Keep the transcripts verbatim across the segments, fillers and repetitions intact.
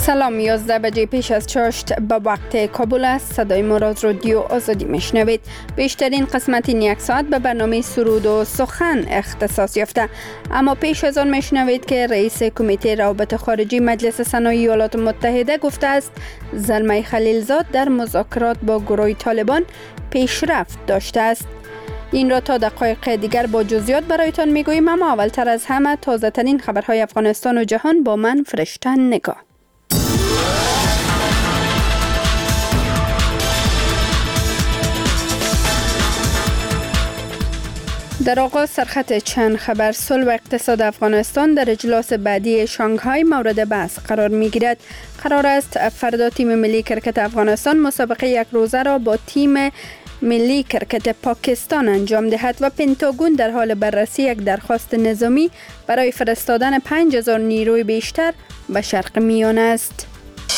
سلام، یازده بجه پیش از چاشت به وقت کابل است. صدای ما را از رادیو آزادی میشنوید. بیشترین قسمت این یک ساعت به برنامه سرود و سخن اختصاص یافته، اما پیش از آن میشنوید که رئیس کمیته روابط خارجی مجلس سنای ایالات متحده گفته است زلمه خلیلزاد در مذاکرات با گروه طالبان پیشرفت داشته است. این را تا دقایق دیگر با جزئیات برایتان میگوییم، اما اولتر از همه تازه ترین خبرهای افغانستان و جهان با من فرشته نگاه. در آغاز سرخط چند خبر. صلح و اقتصاد افغانستان در اجلاس بعدی شانگهای مورد بحث قرار می گیرد. قرار است فردا تیم ملی کرکت افغانستان مسابقه یک روزه را با تیم ملی کرکت پاکستان انجام دهد و پنتاگون در حال بررسی یک درخواست نظامی برای فرستادن پنج هزار نیروی بیشتر به شرق میانه است.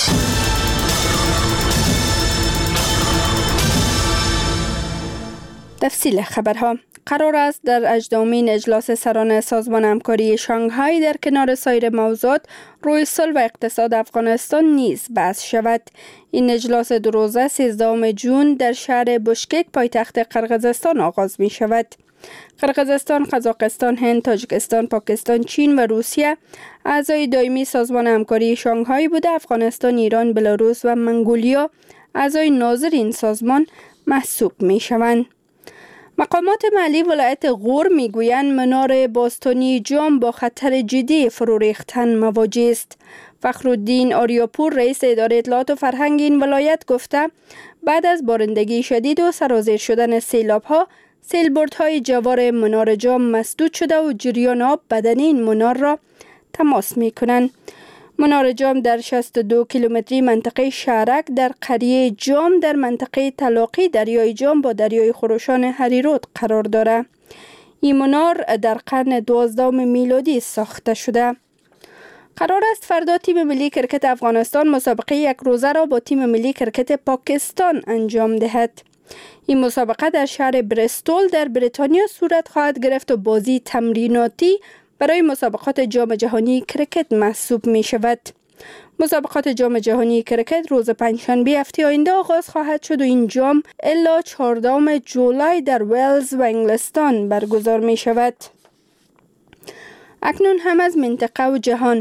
تفصیل خبرها. قرار است در هجدهمین اجلاس سران سازمان همکاری شانگهای در کنار سایر موضوعات روی صلح و اقتصاد افغانستان نیز بحث شود. این اجلاس دو روزه سیزدهم جون در شهر بشکک پایتخت قرقیزستان آغاز می شود. قرقیزستان، قزاقستان، هند، تاجیکستان، پاکستان، چین و روسیه اعضای دائمی سازمان همکاری شانگهای بوده. افغانستان، ایران، بلاروس و منگولیا اعضای ناظر این سازمان محسوب می شوند. مقامات محلی ولایت غور میگویند منار باستانی جام با خطر جدی فرو ریختن مواجه است. فخرالدین آریاپور رئیس اداره اطلاعات و فرهنگ این ولایت گفته بعد از بارندگی شدید و سرازیر شدن سیلاب‌ها، سیلبردهای جوار منار جام مسدود شده و جریان آب بدن این منار را تماس می‌کنند. منار جام در شصت و دو کیلومتری منطقه شهرک در قریه جام در منطقه تلاقی دریای جام با دریای خروشان هریرود قرار دارد. این منار در قرن دوازدهم میلادی ساخته شده. قرار است فردا تیم ملی کرکت افغانستان مسابقه یک روزه را با تیم ملی کرکت پاکستان انجام دهد. این مسابقه در شهر برستول در بریتانیا صورت خواهد گرفت و بازی تمریناتی برای مسابقات جام جهانی کرکت محسوب می شود. مسابقات جام جهانی کرکت روز پنجشنبه هفته آینده آغاز خواهد شد و این جام الا چهاردهم جولای در ولز و انگلستان برگزار می شود. اکنون هم از منطقه و جهان.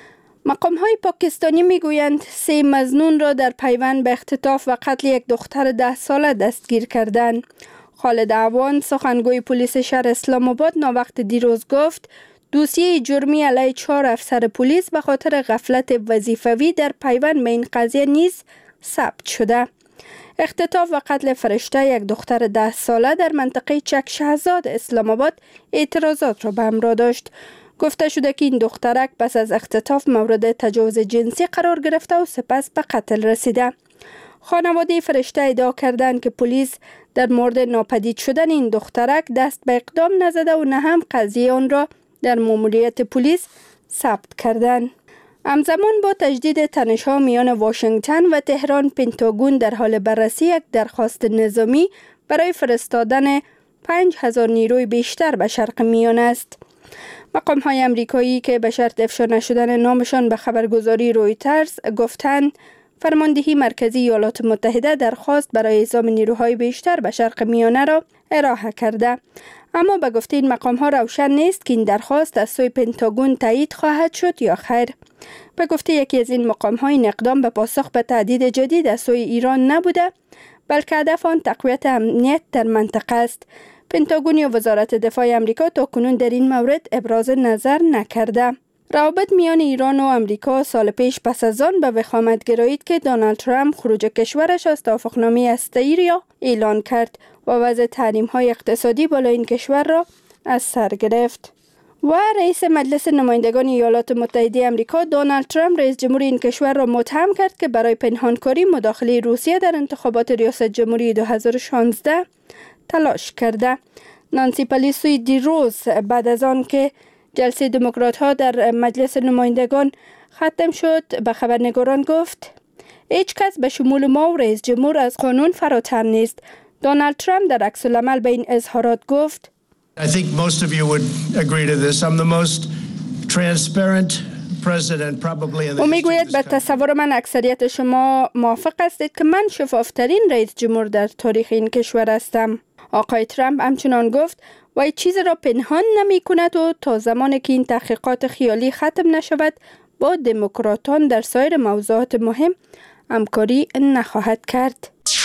مقام های پاکستانی می گویند سه مظنون را در پیوند به اختطاف و قتل یک دختر ده ساله دستگیر کردند. خالد عوان سخنگوی پلیس شهر اسلام آباد ناوقت دیروز گفت دوسیه جرمی علیه چهار افسر پلیس به خاطر غفلت وظیفوی در پیوند به این قضیه نیز ثبت شده. اختطاف و قتل فرشته یک دختر ده ساله در منطقه چک شهزاد اسلام آباد اعتراضات را به همراه داشت. گفته شده که این دخترک پس از اختطاف مورد تجاوز جنسی قرار گرفته و سپس به قتل رسیده. خانواده فرشته ادعا کردند که پلیس در مورد ناپدید شدن این دخترک دست به اقدام نزده و نه هم قضیه آن را در ماموریت پلیس ثبت کردند. همزمان با تجدید تنش‌ها میان واشنگتن و تهران، پنتاگون در حال بررسی یک درخواست نظامی برای فرستادن پنج هزار نیروی بیشتر به شرق میانه است. مقام‌های آمریکایی که به شرط افشا نشدن نامشان به خبرگزاری رویترز گفتند فرماندهی مرکزی ایالات متحده درخواست برای اعزام نیروهای بیشتر به شرق میانه را ارائه کرده، اما به گفته این مقام‌ها روشن نیست که این درخواست از سوی پنتاگون تایید خواهد شد یا خیر. به گفته یکی از این مقام‌ها این اقدام به پاسخ به تهدید جدید از سوی ایران نبوده، بلکه هدف آن تقویت امنیت در منطقه است. پنتاگون یا وزارت دفاع آمریکا تاکنون در این مورد ابراز نظر نکرده. روابط میان ایران و آمریکا سال پیش پس از آن به وخامت گرایید که دونالد ترامپ خروج کشورش از توافقنامه هسته‌ای را اعلان کرد و وضع تحریم‌های اقتصادی بالای این کشور را از سر گرفت. و رئیس مجلس نمایندگان ایالات متحده آمریکا دونالد ترامپ رئیس جمهور این کشور را متهم کرد که برای پنهانکاری مداخله روسیه در انتخابات ریاست جمهوری دو هزار و شانزده تلاش کرده. نانسی پلیسی دیروز بعد از آن که جلسه دموکرات ها در مجلس نمایندگان ختم شد به خبرنگاران گفت هیچ کس به شمول ما و رئیس جمهور از قانون فراتر نیست. دونالد ترامپ در عکس العمل به این اظهارات گفت I think most of you would agree to this. I'm the most transparent او میگوید به تصور من اکثریت شما موافق هستید که من شفافترین رئیس جمهور در تاریخ این کشور هستم. آقای ترامپ همچنان گفت وی چیزی را پنهان نمی کند و تا زمانی که این تحقیقات خیالی ختم نشود با دموکراتان در سایر موضوعات مهم همکاری نخواهد کرد.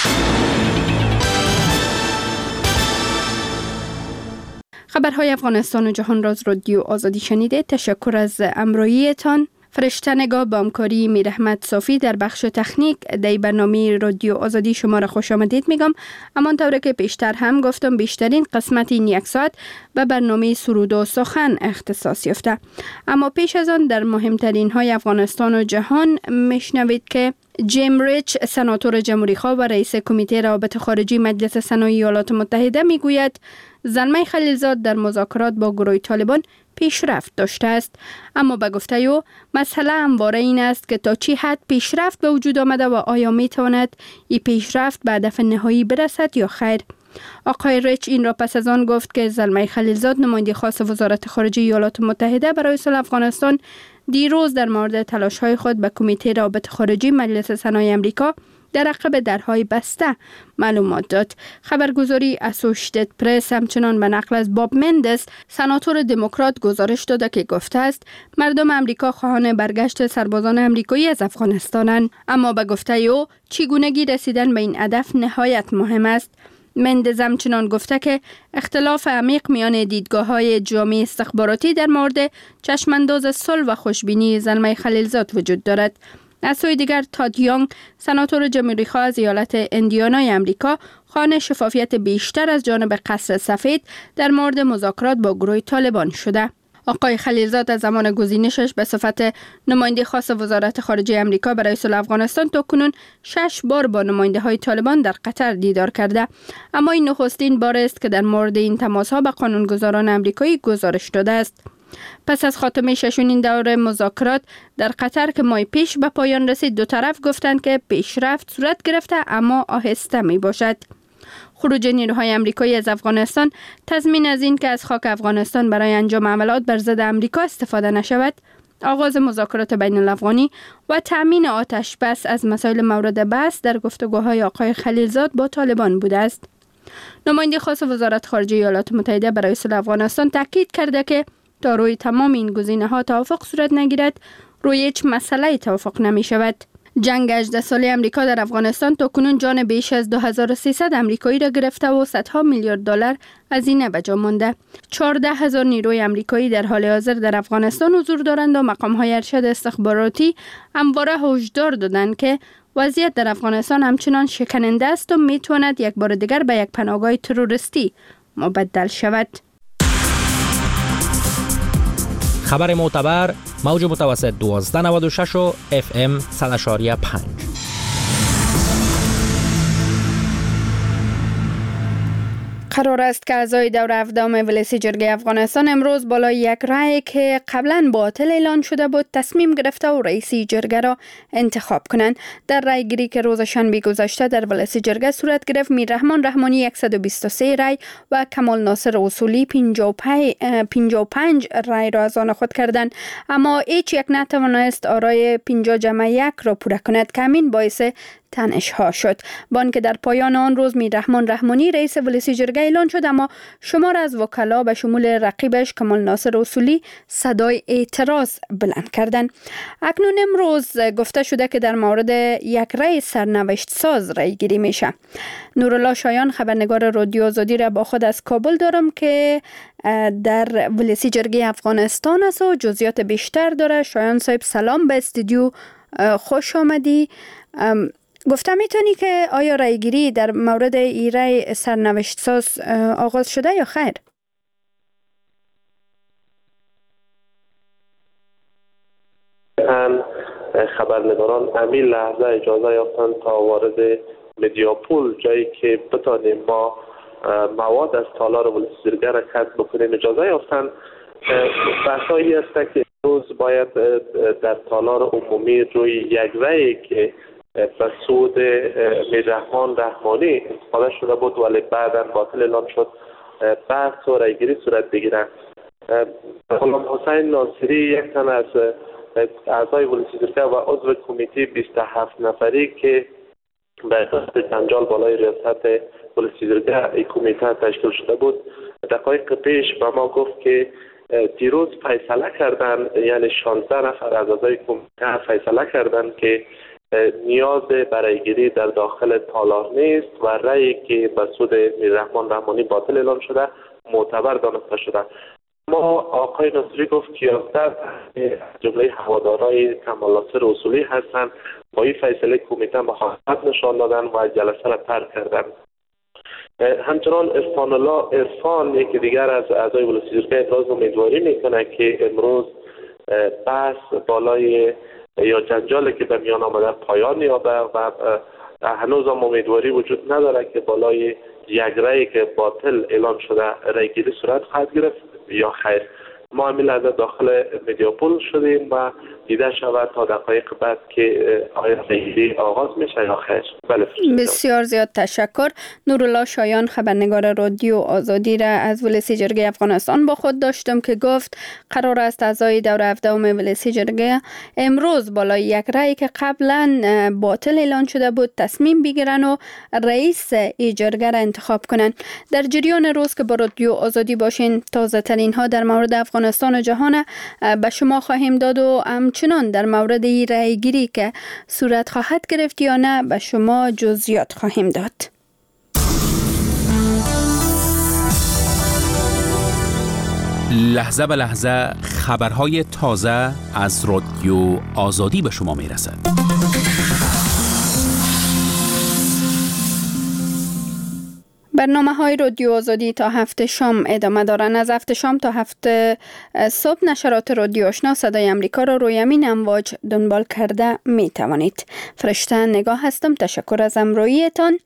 خبرهای افغانستان و جهان راز رادیو آزادی شنیده. تشکر از همراهیتان. فرشته نگاه با همکاری میر احمد صافی در بخش تکنیک در برنامه رادیو آزادی شما را خوش آمدید میگم. همانطور که پیشتر هم گفتم بیشترین قسمت این یک ساعت به برنامه سرود و سخن اختصاص یافته. اما پیش از آن در مهمترین های افغانستان و جهان میشنوید که جیم ریچ سناتور جمهوری خواه و رئیس کمیته روابط خارجی مجلس سنای ایالات متحده میگوید زلمه خلیلزاد در مذاکرات با گروه طالبان پیشرفت داشته است، اما به گفته او مسئله همواره این است که تا چی حد پیشرفت به وجود آمده و آیا می تواند این پیشرفت به هدف نهایی برسد یا خیر. آقای ریچ این را پس از آن گفت که زلمه خلیلزاد نماینده خاص وزارت خارجه ایالات متحده برای صلح افغانستان دیروز در مورد تلاش‌های خود به کمیته روابط خارجی مجلس سنای آمریکا در عقب درهای بسته معلومات داد. خبرگزاری اسوشیتد پرس همچنان به نقل از باب مندس سناتور دموکرات گزارش داده که گفته است مردم آمریکا خواهان برگشت سربازان آمریکایی از افغانستانند، اما به گفته او چگونگی رسیدن به این هدف نهایت مهم است. مندز همچنان گفته که اختلاف عمیق میان دیدگاه‌های جامعه استخباراتی در مورد چشمانداز صلح و خوشبینی زلمه خلیلزاد وجود دارد. از سوی دیگر تاد یانگ سناتور جمهوری خواه از ایالت اندیانای آمریکا خواهان شفافیت بیشتر از جانب قصر سفید در مورد مذاکرات با گروه طالبان شده. آقای خلیلزاد از زمان گزینشش به صفت نماینده خاص وزارت خارجه آمریکا برای صلح افغانستان تا کنون شش بار با نماینده های طالبان در قطر دیدار کرده، اما این نخستین بار است که در مورد این تماس‌ها به قانونگذاران آمریکایی گزارش داده است. پس از خاتمه ششمین دور مذاکرات در قطر که ماه پیش به پایان رسید، دو طرف گفتند که پیشرفت صورت گرفته اما آهسته می باشد. خروج نیروهای آمریکایی از افغانستان تضمین از این که از خاک افغانستان برای انجام عملیات بر ضد آمریکا استفاده نشود، آغاز مذاکرات بین الافغانی و تأمین آتش بس از مسائل مورد بحث در گفتگوهای آقای خلیلزاد با طالبان بوده است. نماینده خاص وزارت خارجه ایالات متحده برای صلح افغانستان تاکید کرده که تا روی تمام این گزینه‌ها توافق صورت نگیرد، روی هیچ مسئله توافق نمی شود. جنگ هجده ساله آمریکا در افغانستان تا کنون جان بیش از دو هزار و سیصد آمریکایی را گرفته و صدها میلیارد دلار هزینه به جا مانده. چهارده هزار نیروی آمریکایی در حال حاضر در افغانستان حضور دارند و مقام‌های ارشد استخباراتی همواره هشدار دادند که وضعیت در افغانستان همچنان شکننده است و میتواند یک بار دیگر به یک پناهگاه تروریستی مبدل شود. خبر معتبر موج متوسط دوازده نود و شش و اف ام صد و پنج. قرار است که اعضای دور هفدهم مجلس جرگه افغانستان امروز بالای یک رأی که قبلا باطل اعلان شده بود تصمیم گرفته و رئیس جرگه را انتخاب کنند. در رأی گیری که روز شنبه گذشته در مجلس جرگه صورت گرفت، میر رحمان رحمانی صد و بیست و سه رأی و کمال ناصر اصولی پنجاه و پنج رأی را از آن خود کردند، اما هیچ یک نتوانست آرای پنجاه جمع یک را پوره کند که همین باعث تنش ها شد. بان که در پایان آن روز میر رحمان رحمانی رئیس مجلس جرگه اعلان شد، اما شمار از وکلا به شمول رقیبش کمال ناصر اصولی صدای اعتراض بلند کردند. اکنون امروز گفته شده که در مورد یک رأی سرنوشت ساز رأی گیری میشه. نورالله شایان خبرنگار رادیو آزادی را با خود از کابل دارم که در مجلس جرگه افغانستان است و جزئیات بیشتر داره. شایان صاحب سلام، به استودیو خوش آمدی. گفتم میتونی که آیا رأیگیری در مورد این رأی سرنوشت ساز آغاز شده یا خیر؟ خبرنگاران همین لحظه اجازه یافتن تا وارد مدیاپول، جایی که بتانیم ما مواد از تالار مجلس جرگه را کسب بکنیم، اجازه یافتن. بحثایی است که امروز باید در تالار عمومی روی یک رأی که به سود میر رحمان رحمانی انتخاب شده بود ولی بعدا باطل اعلام شد، بحث و رأیگیری صورت بگیرند. غلام حسین ناصری یک تن از اعضای ولسی زرگه و عضو کمیته بیست و هفت نفری که به اساس جنجال بالای ریاست ولسی زرگه این کمیته تشکیل شده بود دقایق پیش به ما گفت که دیروز فیصله کردن، یعنی شانزده نفر از اعضای کمیته فیصله کردن که نیاز برای گیری در داخل تالار نیست و رأیی که به سود میررحمان رحمانی باطل اعلام شده معتبر دانسته شده. ما آقای ناصری گفت که یازده جمله هوادارای کمال ناصر اصولی هستند با این فیصله کمیته مخالفت نشان دادن و جلسه را ترک کردن. همچنان عرفان الله عرفان یکی دیگر از اعضای ولسی زرگه ابراز امیدواری میکنه که امروز بحث بالای یا جنجالی که به میان آمده پایان یابه و هنوز هم امیدواری وجود نداره که بالای یک رأی که باطل اعلام شده رأی گیری صورت خواهد گرفت یا خیر. ما همین لحظه داخل مدیاپول شدیم و دیده شود تا دقایق بعد که آیا رأیگیری آغاز میشه یا خیر. بله. بسیار زیاد تشکر. نورالله شایان خبرنگار رادیو آزادی را از ولسی جرگه افغانستان با خود داشتم که گفت قرار است اعضای دور هفدهم ولسی جرگه امروز بالای یک رأی که قبلا باطل اعلان شده بود تصمیم بگیرن و رئیس این جرگه را انتخاب کنن. در جریان روز که با رادیو آزادی باشین تازه ترین ها در مورد افغانستان و جهان به شما خواهیم داد و همچنان در مورد این رأی گیری که صورت خواهد گرفت یا نه به شما جزئیات خواهیم داد. لحظه به لحظه خبرهای تازه از رادیو آزادی به شما میرسد. برنامه های رادیو آزادی تا هفت شام ادامه دارن. از هفت شام تا هفت صبح نشرات رادیو آشنا صدای امریکا را روی همین امواج دنبال کرده می توانید. فرشته نگاه هستم. تشکر از همراهیتان.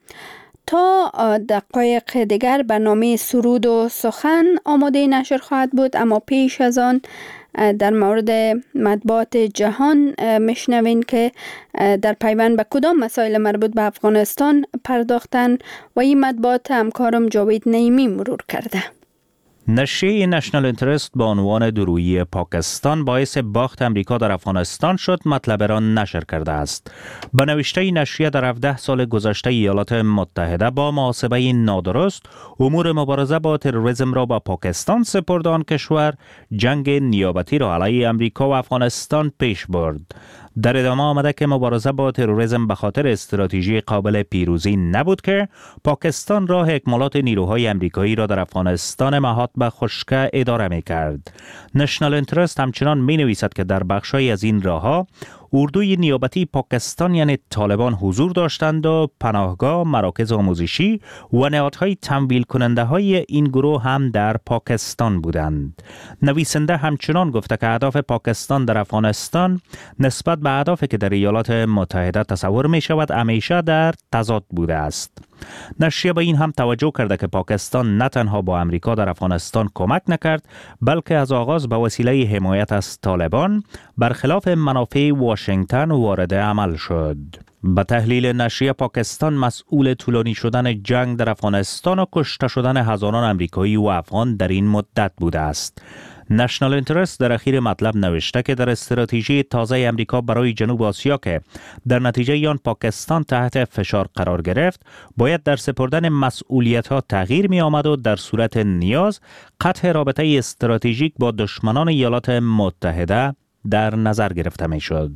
تا دقایق دیگر برنامه سرود و سخن آماده نشر خواهد بود، اما پیش از آن در مورد مطبوعات جهان میشنوین که در پیوند به کدام مسائل مربوط به افغانستان پرداختن و این مطبوعات همکارم جاوید نعیمی مرور کرده. نشریه نشنال اینترست با عنوان درویی پاکستان باعث باخت امریکا در افغانستان شد مطلب را نشر کرده است. به نوشته نشریه در هفده سال گذشته ایالات متحده با محاسبه نادرست امور مبارزه با تروریسم را به پاکستان سپرد. آن کشور جنگ نیابتی را علیه امریکا و افغانستان پیش برد. در ادامه آمده که مبارزه با تروریسم به خاطر استراتژی قابل پیروزی نبود که پاکستان راه اکمالات نیروهای امریکایی را در افغانستان محاط به خشکه اداره می کرد. نشنال اینترست همچنان می نویسد که در بخشی از این راهها اردوی نیابتی پاکستان یعنی طالبان حضور داشتند و پناهگاه، مراکز آموزشی و نهادهای تمویل کننده های این گروه هم در پاکستان بودند. نویسنده همچنان گفته که اهداف پاکستان در افغانستان نسبت به اهدافی که در ایالات متحده تصور می شود همیشه در تضاد بوده است. نشریه به این هم توجه کرده که پاکستان نه تنها با امریکا در افغانستان کمک نکرد، بلکه از آغاز به وسیله حمایت از طالبان برخلاف منافع واشنگتن وارد عمل شد. به تحلیل نشریه پاکستان مسئول طولانی شدن جنگ در افغانستان و کشته شدن هزاران امریکایی و افغان در این مدت بوده است. نشنال اینترست در اخیر مطلب نوشته که در استراتژی تازه امریکا برای جنوب آسیا که در نتیجه آن پاکستان تحت فشار قرار گرفت، باید در سپردن مسئولیت‌ها تغییر می آمد و در صورت نیاز قطع رابطه استراتژیک با دشمنان ایالات متحده در نظر گرفته می شد.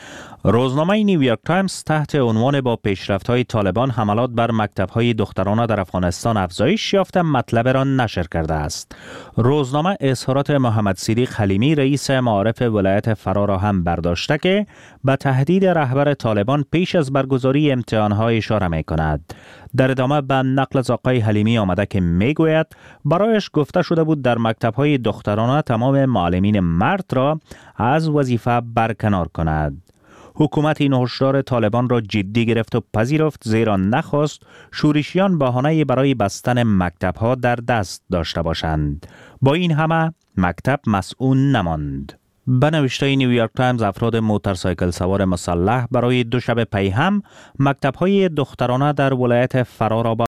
روزنامه نیویورک تایمز تحت عنوان با پیشرفت‌های طالبان حملات بر مکتب‌های دخترانه در افغانستان افزایش یافته مطلب را نشر کرده است. روزنامه اظهارات محمد صدیق حلیمی رئیس معارف ولایت فرا را هم برداشته که به تهدید رهبر طالبان پیش از برگزاری امتحان‌ها اشاره می‌کند. در ادامه به نقل از آقای حلیمی آمده که میگوید برایش گفته شده بود در مکتب‌های دخترانه تمام معلمین مرد را از وظیفه برکنار کند. حکومت این هشدار طالبان را جدی گرفت و پذیرفت، زیرا نخواست شورشیان بهانه‌ای برای بستن مکتب‌ها در دست داشته باشند. با این همه مکتب مسئول نماند. به نوشته نیویورک تایمز افراد موتورسایکل سوار مسلح برای دو شب پی هم مکتب‌های دخترانه در ولایت فرا را